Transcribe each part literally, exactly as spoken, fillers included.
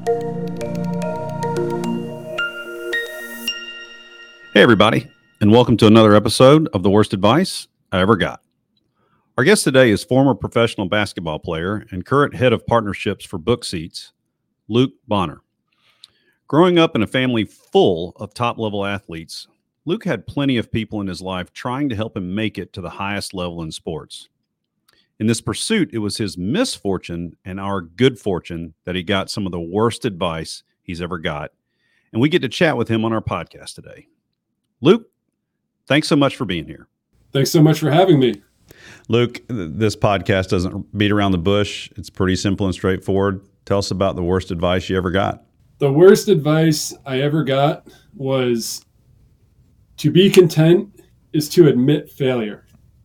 Hey, everybody, and welcome to another episode of The Worst Advice I Ever Got. Our guest today is former professional basketball player and current head of partnerships for Book Seats, Luke Bonner. Growing up in a family full of top-level athletes, Luke had plenty of people in his life trying to help him make it to the highest level in sports. In this pursuit, it was his misfortune and our good fortune that he got some of the worst advice he's ever got, and we get to chat with him on our podcast today. Luke, thanks so much for being here. Thanks so much for having me. Luke, this podcast doesn't beat around the bush. It's pretty simple and straightforward. Tell us about the worst advice you ever got. The worst advice I ever got was to be content is to admit failure.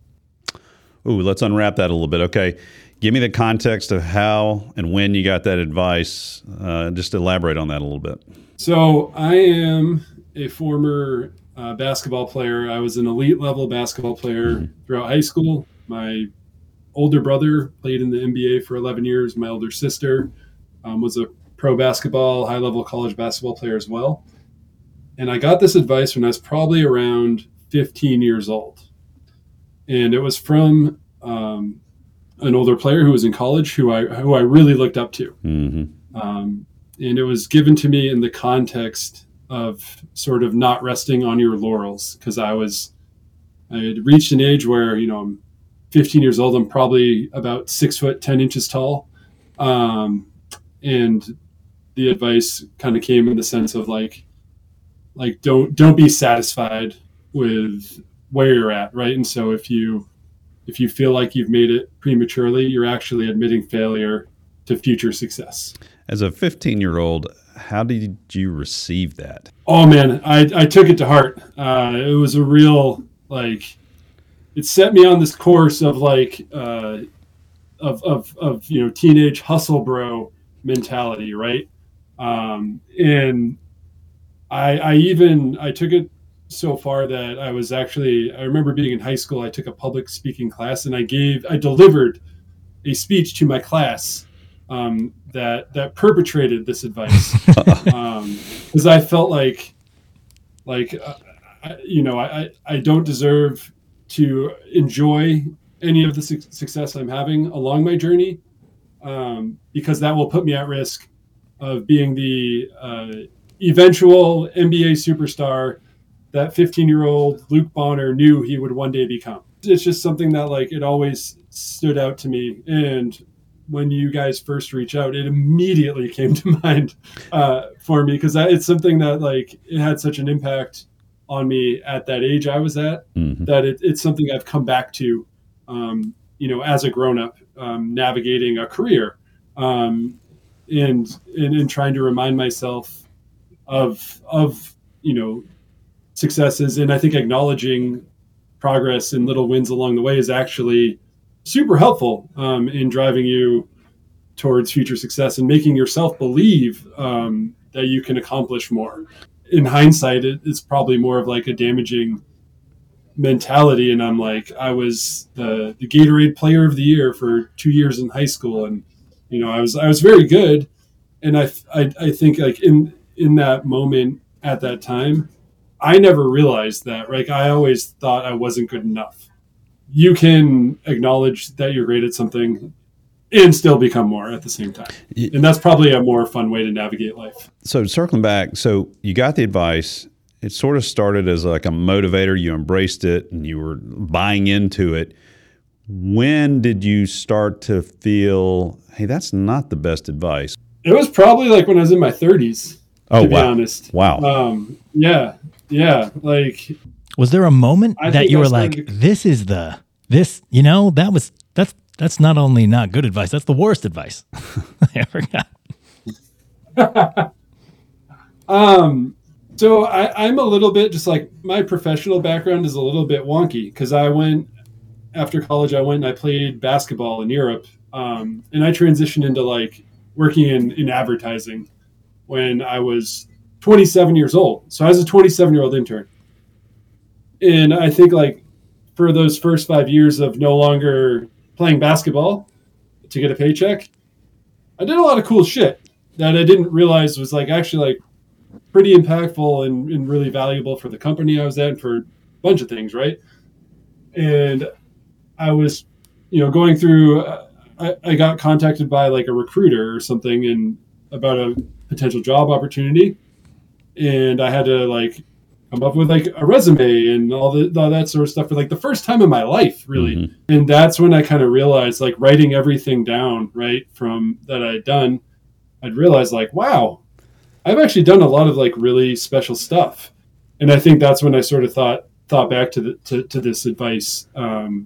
Ooh, let's unwrap that a little bit. Okay. Give me the context of how and when you got that advice. Uh, just elaborate on that a little bit. So I am a former uh, basketball player. I was an elite level basketball player mm-hmm. throughout high school. My older brother played in the N B A for eleven years. My older sister um, was a pro basketball, high level college basketball player as well. And I got this advice when I was probably around fifteen years old. And it was from um, an older player who was in college who I, who I really looked up to. Mm-hmm. Um, and it was given to me in the context of sort of not resting on your laurels, because I was, I had reached an age where, you know, I'm fifteen years old. I'm probably about six foot, ten inches tall. Um, and the advice kind of came in the sense of like, like, don't, don't be satisfied with where you're at. Right. And so if you, if you feel like you've made it prematurely, you're actually admitting failure to future success. As a fifteen year old, how did you receive that? Oh man, I, I took it to heart. Uh, it was a real, like, it set me on this course of like, uh, of, of, of, you know, teenage hustle bro mentality. Right. Um, and I, I even, I took it so far that I was actually, I remember being in high school, I took a public speaking class and I gave, I delivered a speech to my class um, that, that perpetrated this advice. um, cause I felt like, like, uh, I, you know, I, I don't deserve to enjoy any of the su- success I'm having along my journey. Um, because that will put me at risk of being the uh, eventual N B A superstar that fifteen-year-old Luke Bonner knew he would one day become. It's just something that, like, it always stood out to me. And when you guys first reached out, it immediately came to mind uh, for me, because it's something that, like, it had such an impact on me at that age I was at, mm-hmm. that it, it's something I've come back to, um, you know, as a grown-up, um, navigating a career, um, and, and and trying to remind myself of of you know successes. And I think acknowledging progress and little wins along the way is actually super helpful um, in driving you towards future success and making yourself believe um, that you can accomplish more. In hindsight, it, it's probably more of like a damaging mentality. And I'm like, I was the, the Gatorade player of the year for two years in high school. And, you know, I was, I was very good. And I, I, I think like in, in that moment at that time, I never realized that, right? I always thought I wasn't good enough. You can acknowledge that you're great at something and still become more at the same time. And that's probably a more fun way to navigate life. So circling back, so you got the advice. It sort of started as like a motivator. You embraced it and you were buying into it. When did you start to feel, hey, that's not the best advice? It was probably like when I was in my thirties, oh, to be wow. honest. Wow. Um, yeah. Yeah. Like, was there a moment I that you were like, to... this is the, this, you know, that was, that's, that's not only not good advice, that's the worst advice I ever got. um, so I, I'm a little bit just like, my professional background is a little bit wonky, because I went, after college, I went and I played basketball in Europe. Um, and I transitioned into like working in, in advertising when I was twenty-seven years old. So I was a twenty-seven year old intern. And I think like for those first five years of no longer playing basketball to get a paycheck, I did a lot of cool shit. that I didn't realize was like actually like pretty impactful and, and really valuable for the company I was at and for a bunch of things, right? And I was, you know, going through, uh, I, I got contacted by like a recruiter or something and about a potential job opportunity. And I had to like come up with like a resume and all, the, all that sort of stuff for like the first time in my life, really. Mm-hmm. And that's when I kind of realized, like writing everything down, right, from that I'd done, I'd realized like, wow, I've actually done a lot of like really special stuff. And I think that's when I sort of thought, thought back to the, to, to this advice um,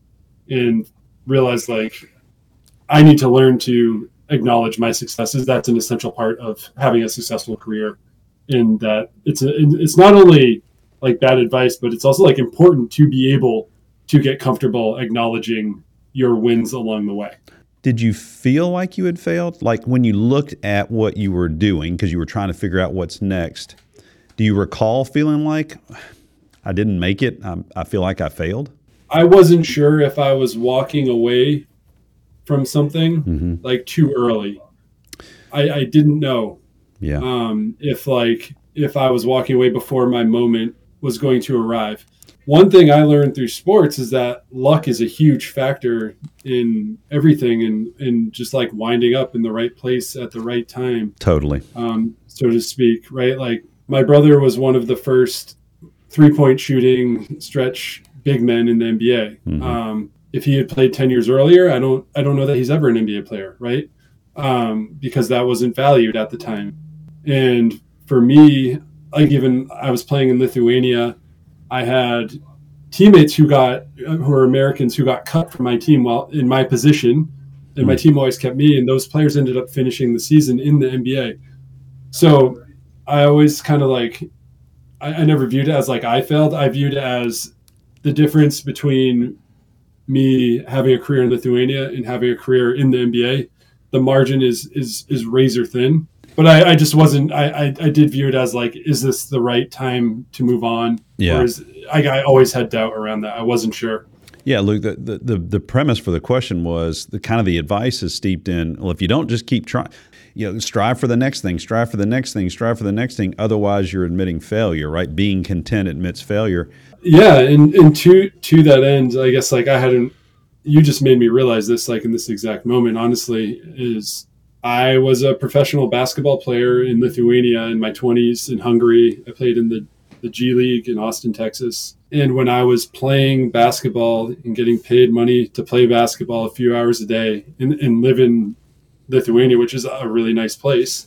and realized like, I need to learn to acknowledge my successes. That's an essential part of having a successful career. In that it's a, it's not only like bad advice, but it's also like important to be able to get comfortable acknowledging your wins along the way. Did you feel like you had failed? Like when you looked at what you were doing, because you were trying to figure out what's next, do you recall feeling like I didn't make it? I, I feel like I failed? I wasn't sure if I was walking away from something mm-hmm. like too early. I, I didn't know. Yeah. Um, if like, if I was walking away before my moment was going to arrive. One thing I learned through sports is that luck is a huge factor in everything and, and just like winding up in the right place at the right time. Totally. Um, so to speak, right? Like my brother was one of the first three-point shooting stretch big men in the N B A. Mm-hmm. Um, if he had played ten years earlier, I don't, I don't know that he's ever an N B A player, right? Um, because that wasn't valued at the time. And for me, like even I was playing in Lithuania, I had teammates who got, who are Americans who got cut from my team while in my position, and my team always kept me, and those players ended up finishing the season in the N B A. So I always kind of like, I, I never viewed it as like I failed. I viewed it as the difference between me having a career in Lithuania and having a career in the N B A. The margin is is is razor thin. But I, I just wasn't, I, I, I did view it as like, is this the right time to move on? Yeah. Or is, I, I always had doubt around that. I wasn't sure. Yeah, Luke, the, the, the, the premise for the question was the kind of the advice is steeped in, well, if you don't just keep trying, you know, strive for the next thing, strive for the next thing, strive for the next thing. Otherwise, you're admitting failure, right? Being content admits failure. Yeah. And, and to, to that end, I guess like I hadn't, you just made me realize this, like in this exact moment, honestly, is I was a professional basketball player in Lithuania in my twenties. In Hungary, I played in the, the G League in Austin, Texas. And when I was playing basketball and getting paid money to play basketball a few hours a day and, and live in Lithuania, which is a really nice place,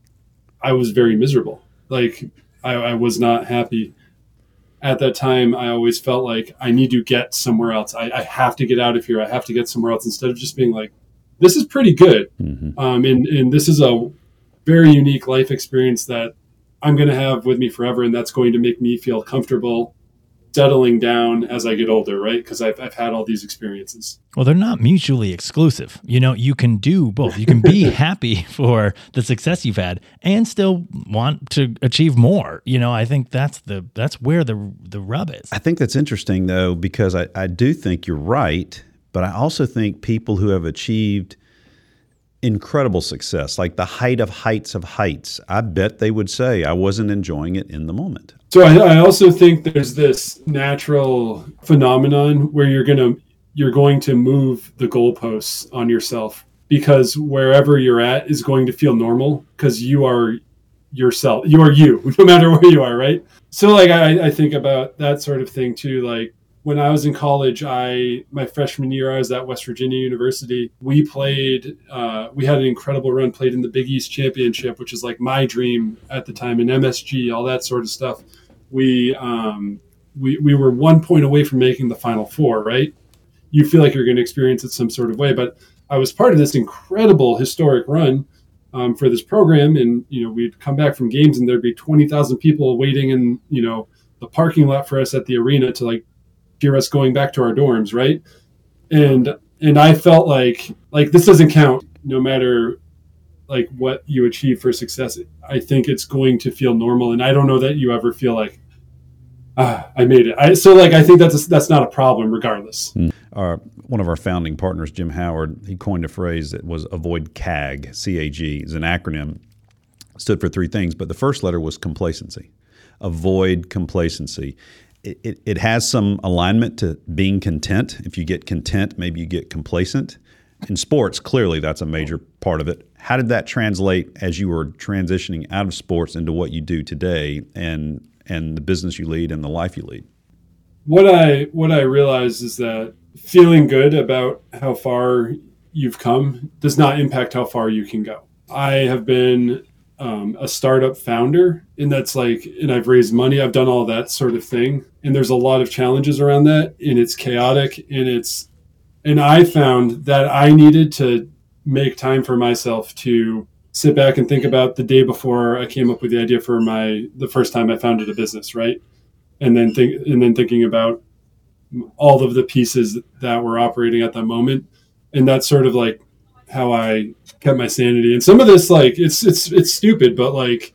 I was very miserable. Like I, I was not happy. At that time, I always felt like I need to get somewhere else. I, I have to get out of here. I have to get somewhere else, instead of just being like, this is pretty good. Mm-hmm. Um, and, and this is a very unique life experience that I'm going to have with me forever. And that's going to make me feel comfortable settling down as I get older, right? Because I've, I've had all these experiences. Well, they're not mutually exclusive. You know, you can do both. You can be happy for the success you've had and still want to achieve more. You know, I think that's the that's where the the rub is. I think that's interesting, though, because I, I do think you're right. But I also think people who have achieved incredible success, like the height of heights of heights, I bet they would say I wasn't enjoying it in the moment. So I, I also think there's this natural phenomenon where you're gonna you're going to move the goalposts on yourself, because wherever you're at is going to feel normal because you are yourself. You are you, no matter where you are, right? So like I, I think about that sort of thing too, like. When I was in college, I my freshman year, I was at West Virginia University. We played, uh, we had an incredible run, played in the Big East Championship, which is like my dream at the time, in M S G, all that sort of stuff. We um, we we were one point away from making the Final Four, right? You feel like you're going to experience it some sort of way, but I was part of this incredible historic run um, for this program, and you know we'd come back from games, and there'd be twenty thousand people waiting in you know the parking lot for us at the arena to like. Hear us going back to our dorms, right? And and I felt like like this doesn't count no matter like what you achieve for success. I think it's going to feel normal, and I don't know that you ever feel like ah, I made it. I so like I think that's a, that's not a problem regardless. our one of our founding partners, Jim Howard, he coined a phrase that was avoid C A G. C A G is an acronym, stood for three things, but the first letter was complacency. Avoid complacency. It, it, it has some alignment to being content. If you get content, maybe you get complacent. In sports, clearly that's a major part of it. How did that translate as you were transitioning out of sports into what you do today and and the business you lead and the life you lead? What I what I realize is that feeling good about how far you've come does not impact how far you can go. I have been um, a startup founder, and that's like, and I've raised money, I've done all that sort of thing, and there's a lot of challenges around that, and it's chaotic, and it's, and I found that I needed to make time for myself to sit back and think about the day before I came up with the idea for my the first time I founded a business, right? And then think, and then thinking about all of the pieces that were operating at that moment, and that's sort of like how I kept my sanity. And some of this, like, it's it's it's stupid, but like,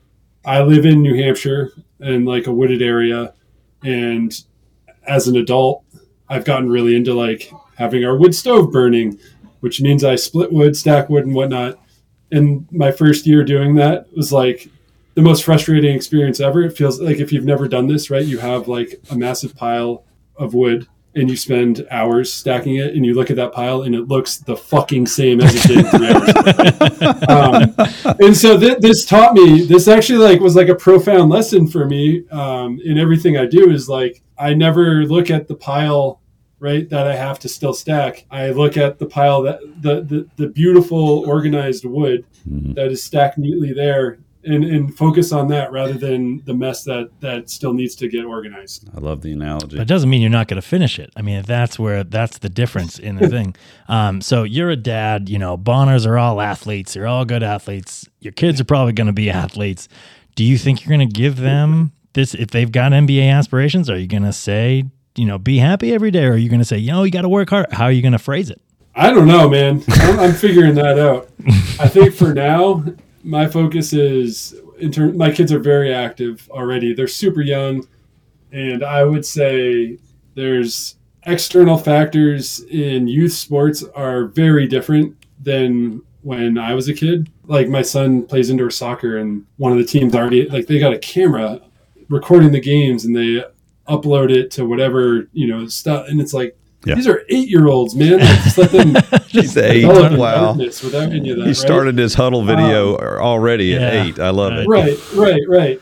I live in New Hampshire in like a wooded area, and as an adult, I've gotten really into like having our wood stove burning, which means I split wood, stack wood, and whatnot. And my first year doing that was like the most frustrating experience ever. It feels like, if you've never done this, right, you have like a massive pile of wood and you spend hours stacking it, and you look at that pile and it looks the fucking same as it did three hours. um, and so th- this taught me, this actually like was like a profound lesson for me um, in everything I do, is like, I never look at the pile, right, that I have to still stack. I look at the pile, that the the, the beautiful organized wood mm-hmm. that is stacked neatly there, and, and focus on that rather than the mess that, that still needs to get organized. I love the analogy. But it doesn't mean you're not going to finish it. I mean, that's where, that's the difference in the thing. Um, so you're a dad, you know, Bonners are all athletes. They're all good athletes. Your kids are probably going to be athletes. Do you think you're going to give them this, if they've got N B A aspirations? Are you going to say, you know, be happy every day? Or are you going to say, you know, you got to work hard? How are you going to phrase it? I don't know, man. I'm, I'm figuring that out. I think for now, my focus is, in term, my kids are very active already. They're super young. And I would say there's external factors in youth sports are very different than when I was a kid. Like, my son plays indoor soccer, and one of the teams already, like, they got a camera recording the games and they upload it to whatever, you know, stuff. And it's like, yeah. These are eight-year-olds, man. Like, just let them. He's eight. Wow. Without any of that, he started right? his huddle video um, already yeah. at eight. I love it. Right, right, right.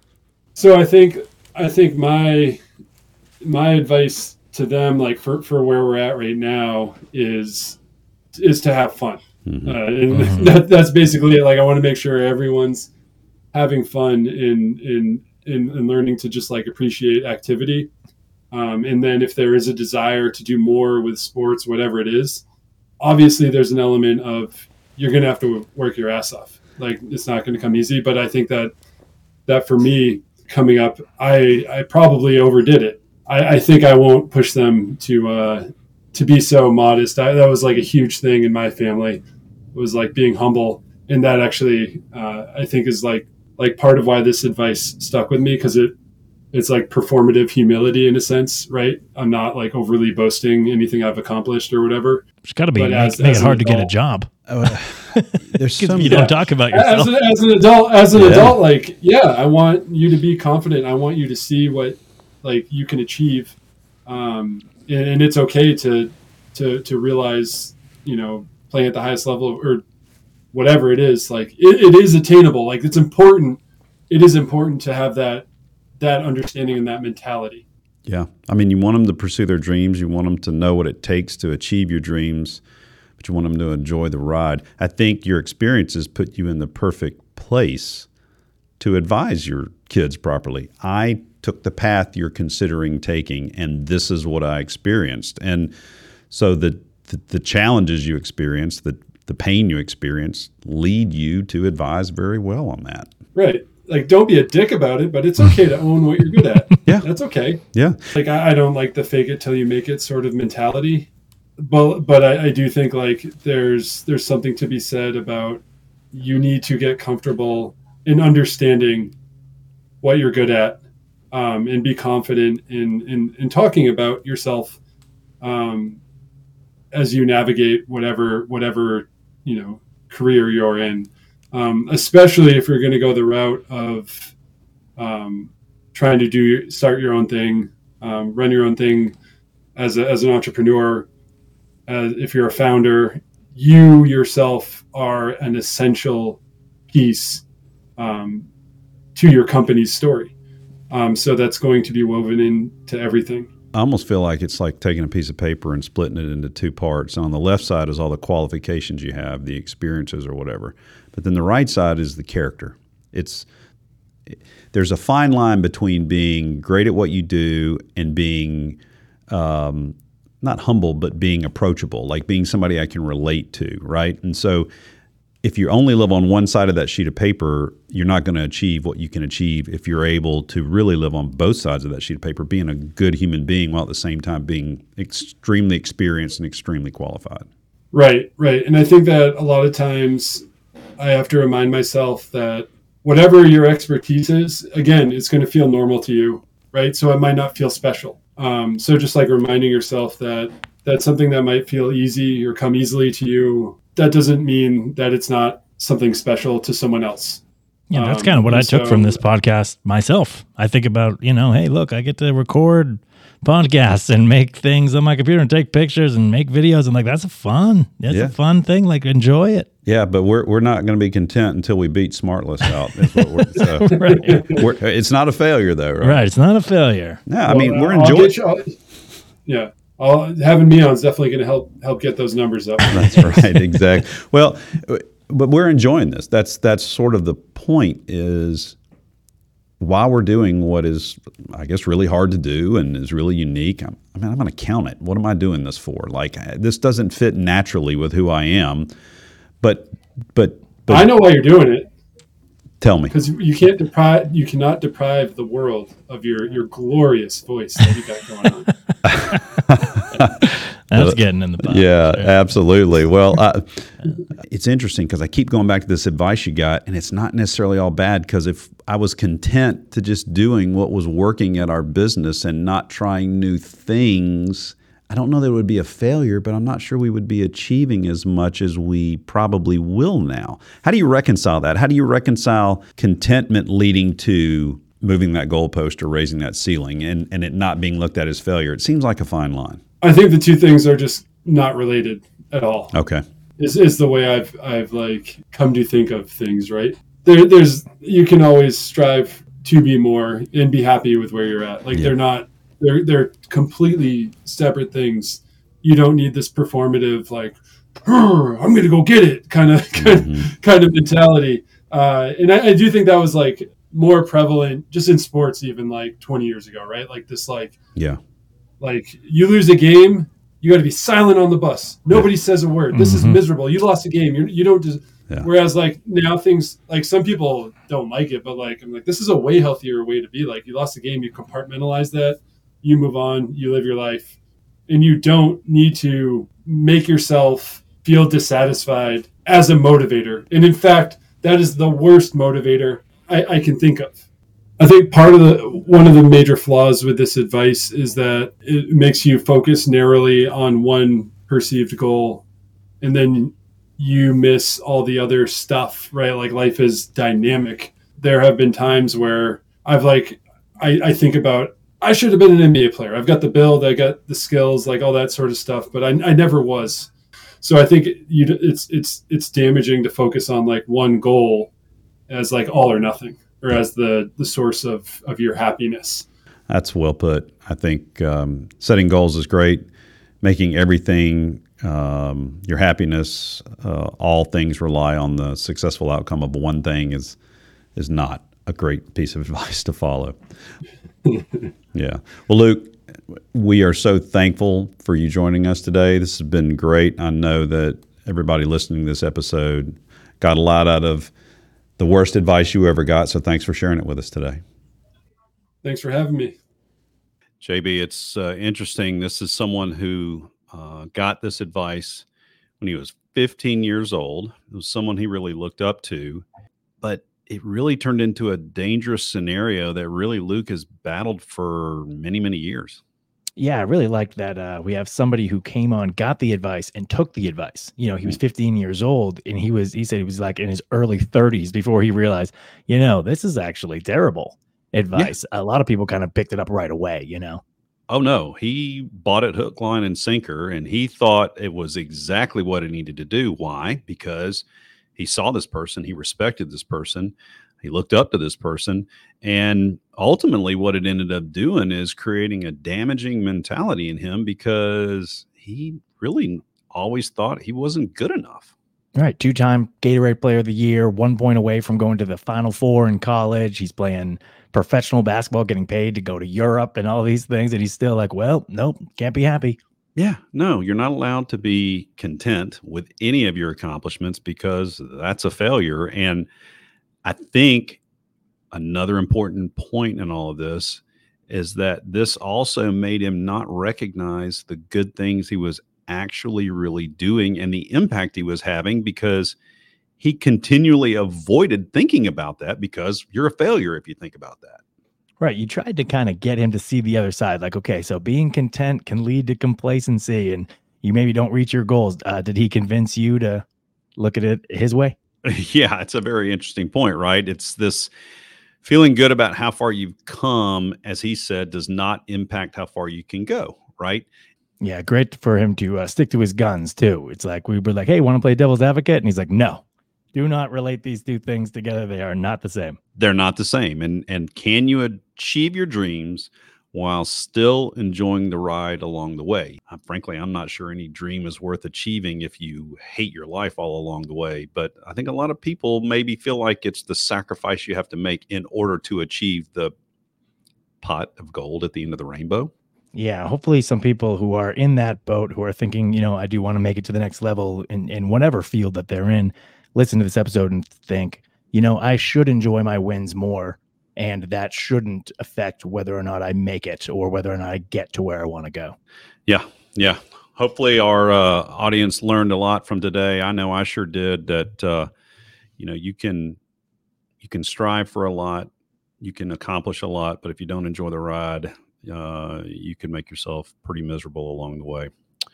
So I think I think my my advice to them, like for, for where we're at right now, is is to have fun. Mm-hmm. Uh, and mm-hmm. that, that's basically it. Like, I want to make sure everyone's having fun in in in, in learning to just like appreciate activity. Um, and then if there is a desire to do more with sports, whatever it is, obviously there's an element of you're going to have to work your ass off. Like, it's not going to come easy. But I think that that for me coming up, I, I probably overdid it. I, I think I won't push them to uh, to be so modest. I, that was like a huge thing in my family. It was like being humble. And that actually, uh, I think is like like part of why this advice stuck with me, because it it's like performative humility in a sense, right? I'm not like overly boasting anything I've accomplished or whatever. It's got to be make, as, make as it hard to adult, get a job. Uh, there's some, you yeah. don't talk about yourself. As, a, as an adult, as an yeah. adult, like, yeah, I want you to be confident. I want you to see what like you can achieve. Um, and, and it's okay to, to, to realize, you know, playing at the highest level or whatever it is, like it, it is attainable. Like, it's important. It is important to have that, that understanding and that mentality. Yeah. I mean, you want them to pursue their dreams. You want them to know what it takes to achieve your dreams, but you want them to enjoy the ride. I think your experiences put you in the perfect place to advise your kids properly. I took the path you're considering taking, and this is what I experienced. And so the the, the challenges you experience, the, the pain you experience, lead you to advise very well on that. Right. Like, don't be a dick about it, but it's okay to own what you're good at. Yeah. That's okay. Yeah. Like, I, I don't like the fake it till you make it sort of mentality. But but I, I do think, like, there's there's something to be said about you need to get comfortable in understanding what you're good at, um, and be confident in, in, in talking about yourself um, as you navigate whatever whatever you know career you're in, um, especially if you're going to go the route of um, trying to do start your own thing, um, run your own thing as a, as an entrepreneur. As if you're a founder, you yourself are an essential piece um, to your company's story. Um, so that's going to be woven into everything. I almost feel like it's like taking a piece of paper and splitting it into two parts. On the left side is all the qualifications you have, the experiences or whatever. But then the right side is the character. It's there's a fine line between being great at what you do and being um, not humble, but being approachable, like being somebody I can relate to, right? And so if you only live on one side of that sheet of paper, you're not going to achieve what you can achieve if you're able to really live on both sides of that sheet of paper, being a good human being while at the same time being extremely experienced and extremely qualified. Right, right. And I think that a lot of times I have to remind myself that whatever your expertise is, again, it's going to feel normal to you, right? So it might not feel special. Um, so just like reminding yourself that that's something that might feel easy or come easily to you, that doesn't mean that it's not something special to someone else. Yeah, that's Um, kind of what I took so, from this podcast myself. I think about, you know, hey, look, I get to record podcasts and make things on my computer and take pictures and make videos. And like, that's a fun, that's Yeah. a fun thing. Like, enjoy it. Yeah, but we're we're not going to be content until we beat Smartless out. Is what we're, so Right. we're, it's not a failure, though, right? Right. It's not a failure. No, I mean, well, we're I'll enjoying. get you- I'll- yeah. I'll, having me on is definitely going to help help get those numbers up. That's right, exactly. Well, but we're enjoying this. That's that's sort of the point. Is while we're doing what is, I guess, really hard to do and is really unique. I'm, I mean, I'm an accountant. What am I doing this for? Like, this doesn't fit naturally with who I am. But but but I know why you're doing it, tell me. because you can't deprive you cannot deprive the world of your your glorious voice that you got going on. That's getting in the pot. Yeah, Sure. absolutely. Well, I, it's interesting because I keep going back to this advice you got, and it's not necessarily all bad, because if I was content to just doing what was working at our business and not trying new things, I don't know that it would be a failure, but I'm not sure we would be achieving as much as we probably will now. How do you reconcile that? How do you reconcile contentment leading to moving that goalpost or raising that ceiling and, and it not being looked at as failure? It seems like a fine line. I think the two things are just not related at all. Okay. Is is the way I've I've like come to think of things, right? There there's you can always strive to be more and be happy with where you're at. Like Yeah. they're not they're they're completely separate things. You don't need this performative like I'm gonna go get it kind of kind, Mhm. kind of mentality. Uh, and I, I do think that was like more prevalent just in sports even like twenty years ago, right? Like this like Yeah. like you lose a game, you got to be silent on the bus. Nobody says a word. This is Mhm. miserable. You lost a game. You're, you don't just. Yeah. Whereas like now things like some people don't like it, but like I'm like this is a way healthier way to be. Like you lost a game, you compartmentalize that, you move on, you live your life, and you don't need to make yourself feel dissatisfied as a motivator. And in fact, that is the worst motivator I, I can think of. I think part of the one of the major flaws with this advice is that it makes you focus narrowly on one perceived goal, and then you miss all the other stuff, right? Like life is dynamic. There have been times where I've like I, I think about I should have been an N B A player. I've got the build, I got the skills, like all that sort of stuff, but I, I never was. So I think you it's it's it's damaging to focus on like one goal as like all or nothing, or as the, the source of, of your happiness. That's well put. I think um, setting goals is great. Making everything, um, your happiness, uh, all things rely on the successful outcome of one thing is is not a great piece of advice to follow. Yeah. Well, Luke, we are so thankful for you joining us today. This has been great. I know that everybody listening to this episode got a lot out of the worst advice you ever got. So thanks for sharing it with us today. Thanks for having me. J B, it's uh, interesting. This is someone who uh, got this advice when he was fifteen years old. It was someone he really looked up to, but it really turned into a dangerous scenario that really Luke has battled for many, many years. Yeah, I really like that. Uh, we have somebody who came on, got the advice, and took the advice. You know, he was fifteen years old, and he was, he said he was like in his early thirties before he realized, you know, this is actually terrible advice. Yeah. A lot of people kind of picked it up right away, you know. Oh, no, he bought it hook, line, and sinker, and he thought it was exactly what he needed to do. Why? Because he saw this person, he respected this person, he looked up to this person, and ultimately what it ended up doing is creating a damaging mentality in him because he really always thought he wasn't good enough. All right, two-time Gatorade Player of the Year, one point away from going to the Final Four in college. He's playing professional basketball, getting paid to go to Europe and all these things, and he's still like, well, nope, can't be happy. Yeah, no, you're not allowed to be content with any of your accomplishments because that's a failure. And I think another important point in all of this is that this also made him not recognize the good things he was actually really doing and the impact he was having, because he continually avoided thinking about that, because you're a failure if you think about that. Right. You tried to kind of get him to see the other side. Like, okay, so being content can lead to complacency and you maybe don't reach your goals. Uh, did he convince you to look at it his way? Yeah, it's a very interesting point, right? It's this feeling good about how far you've come, as he said, does not impact how far you can go, right? Yeah, great for him to uh, stick to his guns, too. It's like we were like, hey, want to play devil's advocate? And he's like, no. Do not relate these two things together. They are not the same. They're not the same. And and can you achieve your dreams while still enjoying the ride along the way? Uh, frankly, I'm not sure any dream is worth achieving if you hate your life all along the way. But I think a lot of people maybe feel like it's the sacrifice you have to make in order to achieve the pot of gold at the end of the rainbow. Yeah, hopefully some people who are in that boat, who are thinking, you know, I do want to make it to the next level in, in whatever field that they're in, listen to this episode and think, you know, I should enjoy my wins more, and that shouldn't affect whether or not I make it or whether or not I get to where I want to go. Yeah, yeah. Hopefully our uh, audience learned a lot from today. I know I sure did. That uh, you know, you can you can strive for a lot, you can accomplish a lot, but if you don't enjoy the ride, uh, you can make yourself pretty miserable along the way.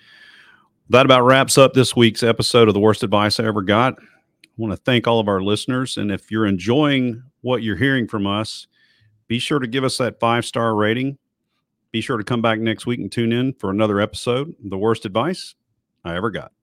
That about wraps up this week's episode of The Worst Advice I Ever Got. I want to thank all of our listeners. And if you're enjoying what you're hearing from us, be sure to give us that five-star rating. Be sure to come back next week and tune in for another episode of The Worst Advice I Ever Got.